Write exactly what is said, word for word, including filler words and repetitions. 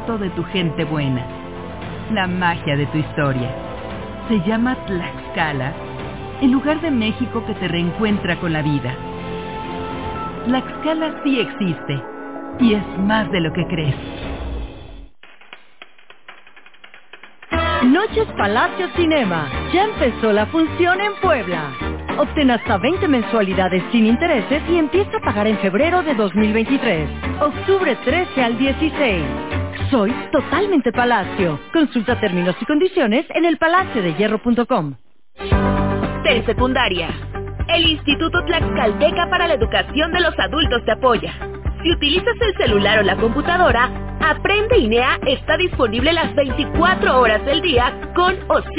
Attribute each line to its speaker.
Speaker 1: encanto de tu gente buena, la magia de tu historia. Se llama Tlaxcala, el lugar de México que te reencuentra con la vida. Tlaxcala sí existe, y es más de lo que crees.
Speaker 2: Noches Palacio Cinema. Ya empezó la función en Puebla. Obtén hasta veinte mensualidades sin intereses y empieza a pagar en febrero de dos mil veintitrés. Octubre trece al dieciséis. Soy totalmente Palacio. Consulta términos y condiciones en el palacio de hierro punto com.
Speaker 3: Telesecundaria. El Instituto Tlaxcalteca para la Educación de los Adultos te apoya. Si utilizas el celular o la computadora, Aprende I N E A está disponible las veinticuatro horas del día con o sin